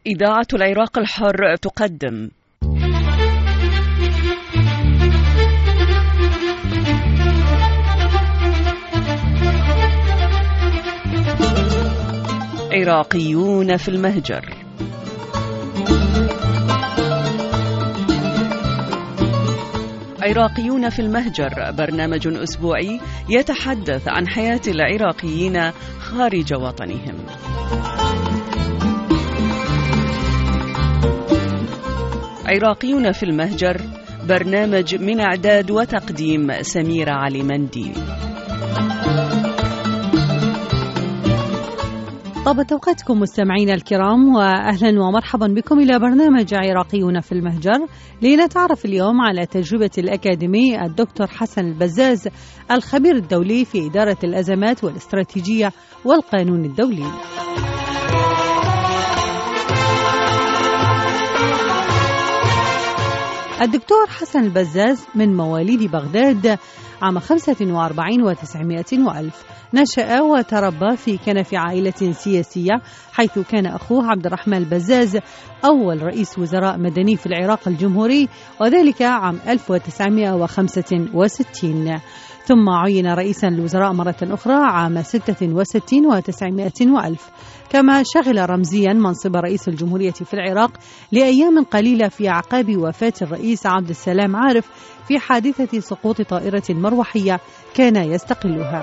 إذاعة العراق الحر تقدم عراقيون في المهجر. عراقيون في المهجر برنامج أسبوعي يتحدث عن حياة العراقيين خارج وطنهم. عراقيون في المهجر برنامج من إعداد وتقديم سميرة علي مندي. طابت أوقاتكم مستمعينا الكرام، وأهلا ومرحبا بكم إلى برنامج عراقيون في المهجر، لنتعرف اليوم على تجربة الأكاديمي الدكتور حسن البزاز، الخبير الدولي في إدارة الأزمات والاستراتيجية والقانون الدولي. الدكتور حسن البزاز من مواليد بغداد عام 45 و900 وألف. نشأ وتربى في كنف عائلة سياسية، حيث كان أخوه عبد الرحمن البزاز أول رئيس وزراء مدني في العراق الجمهوري، وذلك عام 1965. ثم عين رئيسا للوزراء مرة أخرى عام 66 و900 وألف. كما شغل رمزيا منصب رئيس الجمهورية في العراق لأيام قليلة في أعقاب وفاة الرئيس عبد السلام عارف في حادثة سقوط طائرة مروحية كان يستقلها.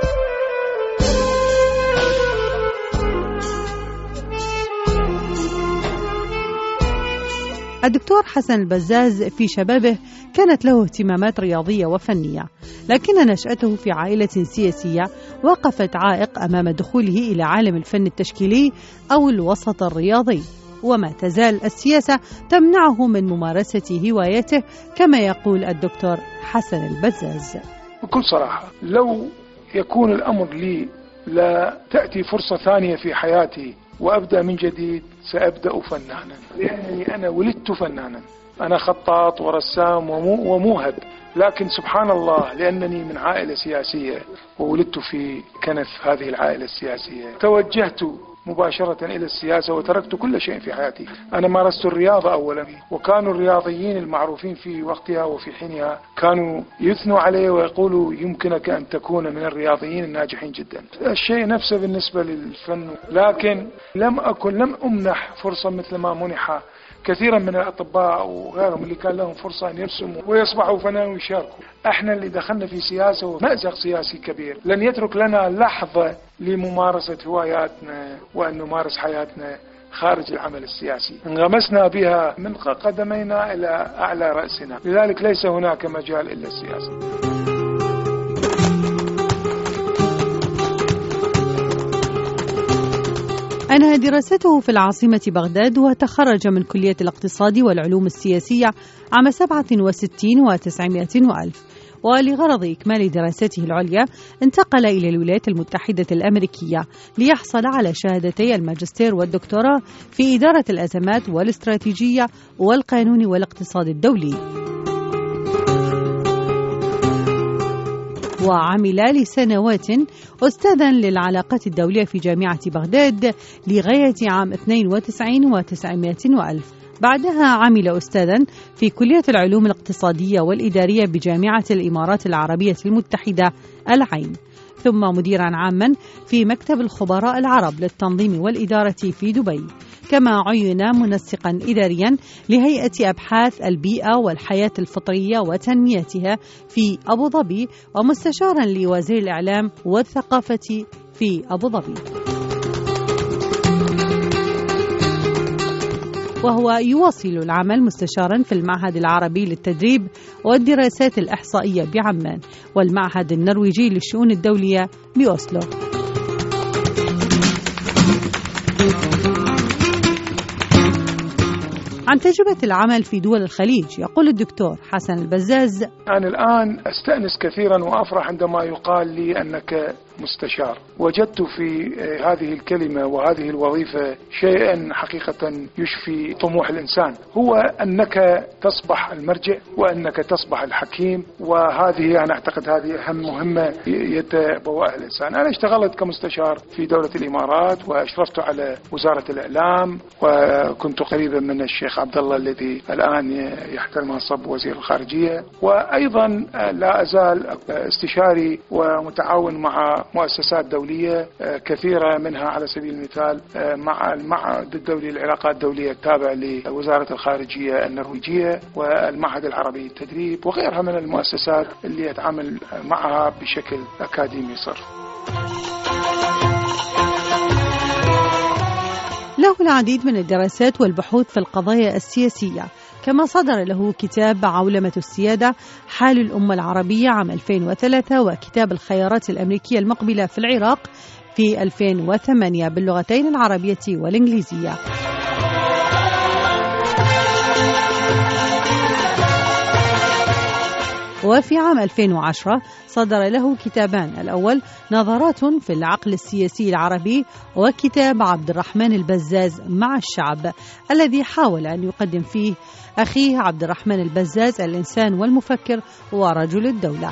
الدكتور حسن البزاز في شبابه كانت له اهتمامات رياضية وفنية، لكن نشأته في عائلة سياسية وقفت عائق أمام دخوله إلى عالم الفن التشكيلي أو الوسط الرياضي، وما تزال السياسة تمنعه من ممارسة هوايته، كما يقول الدكتور حسن البزاز. بكل صراحة، لو يكون الأمر لي لا تأتي فرصة ثانية في حياتي وأبدأ من جديد، سأبدأ فنانا، لأنني أنا ولدت فنانا. أنا خطاط ورسام وموهب، لكن سبحان الله لأنني من عائلة سياسية وولدت في كنف هذه العائلة السياسية، توجهت مباشرة إلى السياسة وتركت كل شيء في حياتي. أنا مارست الرياضة أولا، وكانوا الرياضيين المعروفين في وقتها وفي حينها كانوا يثنوا علي ويقولوا يمكنك أن تكون من الرياضيين الناجحين جدا. الشيء نفسه بالنسبة للفن، لكن لم أمنح فرصة مثل ما منح كثيرا من الأطباء وغيرهم اللي كان لهم فرصة أن يرسموا ويصبحوا فنانين ويشاركوا. احنا اللي دخلنا في سياسة ومأزق سياسي كبير لن يترك لنا لحظة لممارسة هواياتنا وأن نمارس حياتنا خارج العمل السياسي. انغمسنا بها من قدمينا إلى أعلى رأسنا، لذلك ليس هناك مجال إلا السياسة. أنهى دراسته في العاصمة بغداد، وتخرج من كلية الاقتصاد والعلوم السياسية عام 67 و900 وألف. ولغرض إكمال دراسته العليا انتقل إلى الولايات المتحدة الأمريكية ليحصل على شهادتي الماجستير والدكتوراه في إدارة الأزمات والاستراتيجية والقانون والاقتصاد الدولي. وعمل لسنوات أستاذا للعلاقات الدولية في جامعة بغداد لغاية عام 92 و900 وألف. بعدها عمل أستاذا في كلية العلوم الاقتصادية والإدارية بجامعة الإمارات العربية المتحدة العين، ثم مديرا عاما في مكتب الخبراء العرب للتنظيم والإدارة في دبي. كما عين منسقا إداريا لهيئة أبحاث البيئة والحياة الفطرية وتنميتها في أبو ظبي، ومستشارا لوزير الإعلام والثقافة في أبو ظبي. وهو يواصل العمل مستشارا في المعهد العربي للتدريب والدراسات الإحصائية بعمان، والمعهد النرويجي للشؤون الدولية بأوسلو. عن تجربة العمل في دول الخليج يقول الدكتور حسن البزاز: أنا الآن أستأنس كثيرا وأفرح عندما يقال لي أنك كمستشار. وجدت في هذه الكلمة وهذه الوظيفة شيئا حقيقة يشفي طموح الإنسان، هو أنك تصبح المرجع وأنك تصبح الحكيم، وهذه أنا أعتقد هذه أهم مهمة يتبوأها الإنسان. أنا اشتغلت كمستشار في دولة الإمارات، وأشرفت على وزارة الإعلام، وكنت قريبا من الشيخ عبد الله الذي الآن يحتل منصب وزير الخارجية، وأيضا لا أزال استشاري ومتعاون مع مؤسسات دولية كثيرة، منها على سبيل المثال مع المعهد الدولي للعلاقات الدولية التابع لوزارة الخارجية النرويجية، والمعهد العربي للتدريب، وغيرها من المؤسسات اللي يتعامل معها بشكل أكاديمي صرف. له العديد من الدراسات والبحوث في القضايا السياسية، كما صدر له كتاب عولمة السيادة حال الأمة العربية عام 2003، وكتاب الخيارات الأمريكية المقبلة في العراق في 2008 باللغتين العربية والإنجليزية. وفي عام 2010 صدر له كتابان، الأول نظرات في العقل السياسي العربي، وكتاب عبد الرحمن البزاز مع الشعب، الذي حاول أن يقدم فيه أخيه عبد الرحمن البزاز الإنسان والمفكر ورجل الدولة.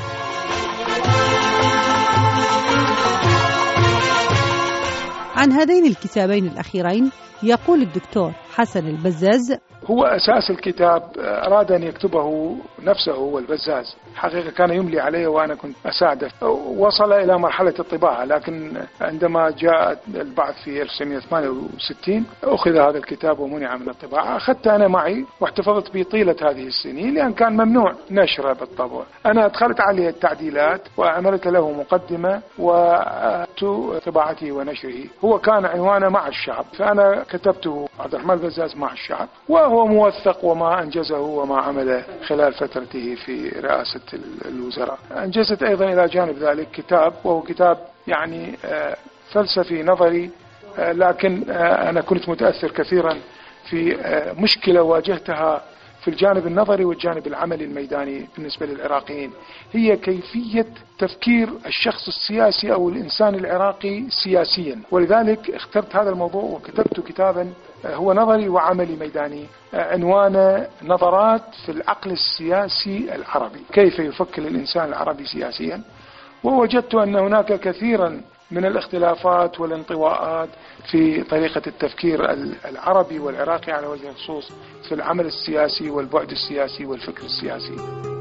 عن هذين الكتابين الأخيرين يقول الدكتور حسن البزاز: هو أساس الكتاب أراد أن يكتبه نفسه هو البزاز، حقيقة كان يملي عليه وأنا كنت أساعده. وصل إلى مرحلة الطباعة، لكن عندما جاء البعث في 1968 أخذ هذا الكتاب ومنع من الطباعة. أخذت أنا معي واحتفظت به طيلة هذه السنين، لأن كان ممنوع نشره بالطبع. أنا أدخلت عليه التعديلات وعملت له مقدمة وطباعته ونشره. هو كان عنوانه مع الشعب، فأنا كتبته عبد الرحمن البزاز مع الشعب، وهو موثق وما أنجزه وما عمله خلال فترته في رئاسة الوزراء. أنجزت أيضا إلى جانب ذلك كتاب، وهو كتاب يعني فلسفي نظري، لكن أنا كنت متأثر كثيرا في مشكلة واجهتها في الجانب النظري والجانب العملي الميداني بالنسبة للعراقيين، هي كيفية تفكير الشخص السياسي أو الإنسان العراقي سياسيا. ولذلك اخترت هذا الموضوع وكتبت كتابا هو نظري وعملي ميداني، عنوانه نظرات في العقل السياسي العربي، كيف يفكر الإنسان العربي سياسيا. ووجدت أن هناك كثيرا من الاختلافات والانطواءات في طريقة التفكير العربي والعراقي على وجه الخصوص في العمل السياسي والبعد السياسي والفكر السياسي.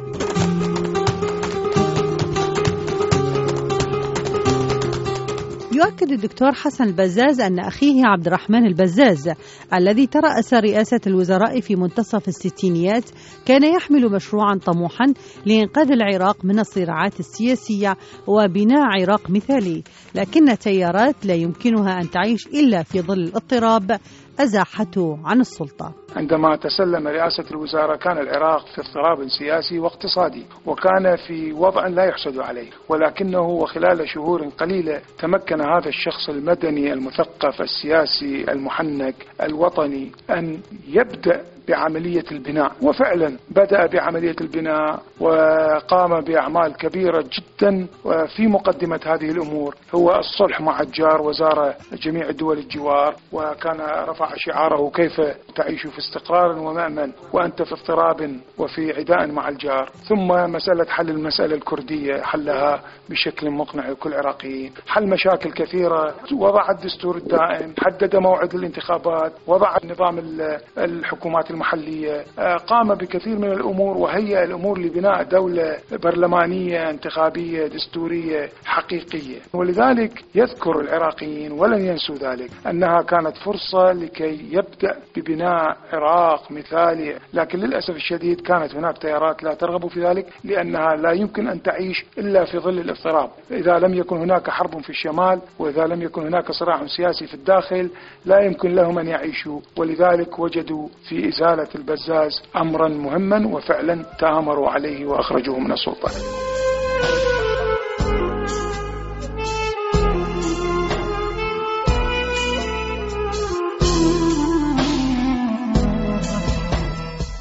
يؤكد الدكتور حسن البزاز أن أخيه عبد الرحمن البزاز الذي ترأس رئاسة الوزراء في منتصف الستينيات كان يحمل مشروعا طموحا لإنقاذ العراق من الصراعات السياسية وبناء عراق مثالي، لكن التيارات لا يمكنها أن تعيش إلا في ظل الاضطراب أزاحته عن السلطة. عندما تسلم رئاسة الوزارة كان العراق في اضطراب سياسي واقتصادي، وكان في وضع لا يحسد عليه، ولكنه وخلال شهور قليلة تمكن هذا الشخص المدني المثقف السياسي المحنك الوطني أن يبدأ بعملية البناء، وفعلا بدأ بعملية البناء وقام بأعمال كبيرة جدا. وفي مقدمة هذه الأمور هو الصلح مع الجار وزار جميع الدول الجوار، وكان رفع شعاره كيف تعيش في استقرار ومأمن وأنت في اضطراب وفي عداء مع الجار. ثم مسألة حل المسألة الكردية حلها بشكل مقنع لكل العراقيين، حل مشاكل كثيرة، وضع الدستور الدائم، حدد موعد الانتخابات، وضع نظام الحكومات المحلية، قام بكثير من الأمور وهيئ الأمور لبناء دولة برلمانية انتخابية دستورية حقيقية. ولذلك يذكر العراقيين ولن ينسوا ذلك أنها كانت فرصة لكي يبدأ ببناء عراق مثالي، لكن للأسف الشديد كانت هناك تيارات لا ترغب في ذلك، لأنها لا يمكن أن تعيش إلا في ظل الاضطراب. إذا لم يكن هناك حرب في الشمال وإذا لم يكن هناك صراع سياسي في الداخل لا يمكن لهم أن يعيشوا. ولذلك وجدوا في إزالة البزاز أمرا مهما، وفعلا تآمروا عليه وأخرجوه من السلطة.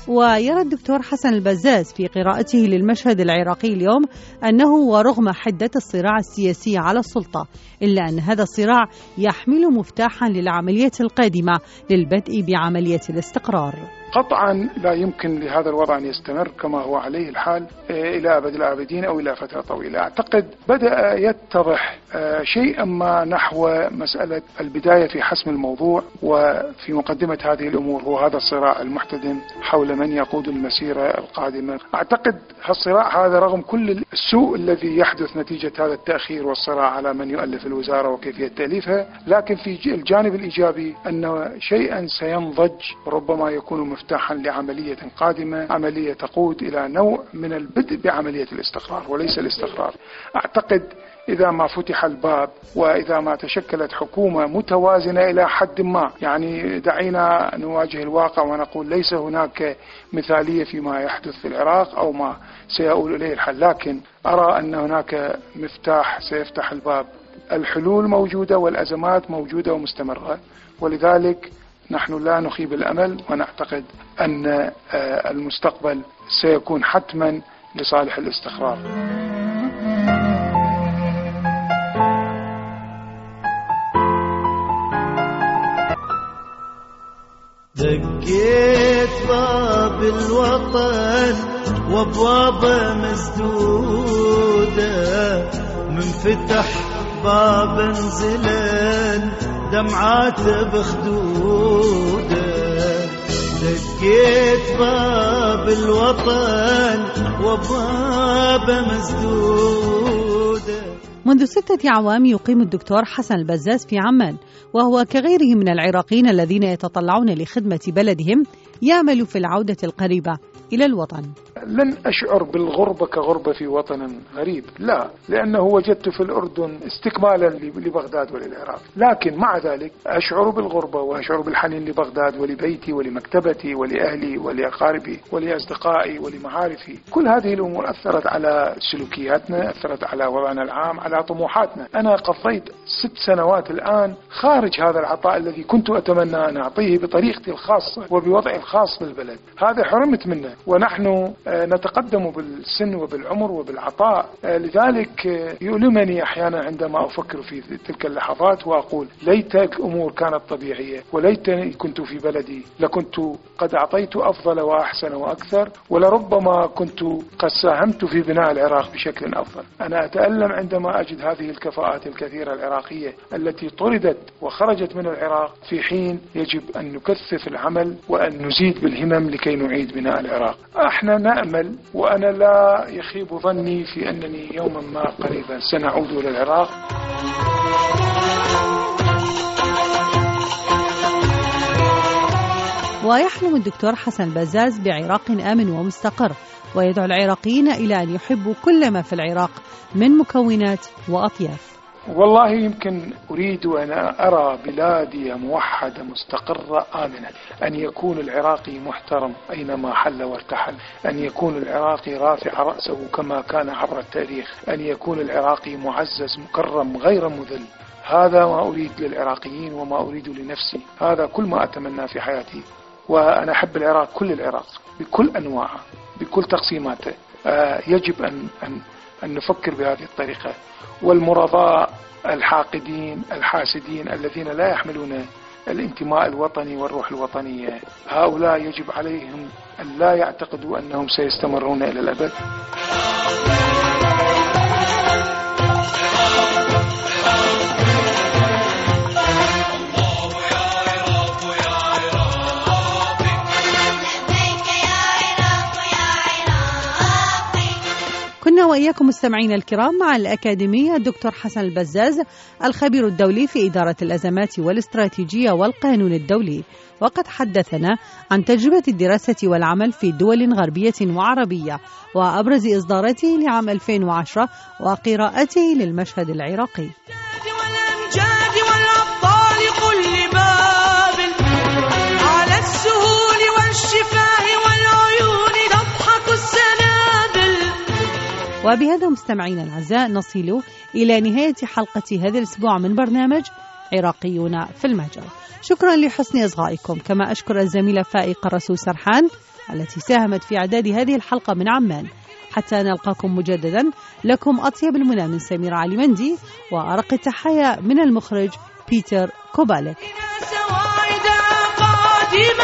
ويرى الدكتور حسن البزاز في قراءته للمشهد العراقي اليوم أنه ورغم حدة الصراع السياسي على السلطة إلا أن هذا الصراع يحمل مفتاحا للعملية القادمة للبدء بعملية الاستقرار. قطعا لا يمكن لهذا الوضع أن يستمر كما هو عليه الحال إلى أبد الآبدين أو إلى فترة طويلة. أعتقد بدأ يتضح شيئا ما نحو مسألة البداية في حسم الموضوع، وفي مقدمة هذه الأمور هو هذا الصراع المحتدم حول من يقود المسيرة القادمة. أعتقد الصراع هذا رغم كل السوء الذي يحدث نتيجة هذا التأخير والصراع على من يؤلف الوزارة وكيفية تأليفها، لكن في الجانب الإيجابي أن شيئا سينضج ربما يكون مفتاحا لعملية قادمة، عملية تقود إلى نوع من البدء بعملية الاستقرار وليس الاستقرار. أعتقد إذا ما فتح الباب وإذا ما تشكلت حكومة متوازنة إلى حد ما، يعني دعينا نواجه الواقع ونقول ليس هناك مثالية فيما يحدث في العراق أو ما سيؤول إليه الحل، لكن أرى أن هناك مفتاح سيفتح الباب. الحلول موجودة والأزمات موجودة ومستمرة، ولذلك نحن لا نخيب الأمل ونعتقد أن المستقبل سيكون حتما لصالح الاستقرار. دقيت باب الوطن وابوابه مسدودة، من فتح باب انزلن دمعات بخدوده. دقيت باب الوطن وابوابه مسدودة. منذ 6 أعوام يقيم الدكتور حسن البزاز في عمان، وهو كغيره من العراقيين الذين يتطلعون لخدمة بلدهم يعمل في العودة القريبة إلى الوطن. لن أشعر بالغربة كغربة في وطن غريب، لا، لأنه وجدت في الأردن استكمالا لبغداد وللعراق، لكن مع ذلك أشعر بالغربة وأشعر بالحنين لبغداد ولبيتي ولمكتبتي ولأهلي ولأقاربي ولأصدقائي ولمعارفي. كل هذه الأمور أثرت على سلوكياتنا، أثرت على وضعنا العام، على طموحاتنا. أنا قضيت 6 سنوات الآن خارج هذا العطاء الذي كنت أتمنى أن أعطيه بطريقتي الخاصة وبوضعي الخاص بالبلد. هذا حرمت منه، ونحن نتقدم بالسن وبالعمر وبالعطاء، لذلك يؤلمني أحيانا عندما أفكر في تلك اللحظات وأقول ليت الأمور كانت طبيعية، وليتني كنت في بلدي لكنت قد أعطيت أفضل وأحسن وأكثر، ولربما كنت قد ساهمت في بناء العراق بشكل أفضل. أنا أتألم عندما أجد هذه الكفاءات الكثيرة العراقية التي طردت وخرجت من العراق، في حين يجب أن نكثف العمل وأن نزيد بالهمم لكي نعيد بناء العراق. احنا نأمل، وأنا لا يخيب ظني في أنني يوما ما قريبا سنعود إلى العراق. ويحلم الدكتور حسن البزاز بعراق آمن ومستقر، ويدعو العراقيين إلى أن يحبوا كل ما في العراق من مكونات وأطياف. والله يمكن أريد أن أرى بلادي موحدة مستقرة آمنة، أن يكون العراقي محترم أينما حل وارتحل، أن يكون العراقي رافع رأسه كما كان عبر التاريخ، أن يكون العراقي معزز مكرم غير مذل. هذا ما أريد للعراقيين وما أريد لنفسي، هذا كل ما أتمنى في حياتي. وأنا أحب العراق، كل العراق بكل أنواعه بكل تقسيماته. يجب أن نفكر بهذه الطريقة. والمرضاء الحاقدين الحاسدين الذين لا يحملون الانتماء الوطني والروح الوطنية، هؤلاء يجب عليهم أن لا يعتقدوا أنهم سيستمرون إلى الأبد. كنا وإياكم مستمعين الكرام مع الأكاديمية الدكتور حسن البزاز، الخبير الدولي في إدارة الأزمات والاستراتيجية والقانون الدولي، وقد حدثنا عن تجربة الدراسة والعمل في دول غربية وعربية وأبرز إصداراته لعام 2010 وقراءته للمشهد العراقي. وبهذا مستمعين الأعزاء نصل إلى نهاية حلقة هذا الأسبوع من برنامج عراقيون في المهجر. شكرا لحسن إصغائكم، كما أشكر الزميلة فائقة رسول سرحان التي ساهمت في إعداد هذه الحلقة من عمان. حتى نلقاكم مجددا، لكم أطيب المنى من سمير علي مندي، وأرق التحايا من المخرج بيتر كوباليك.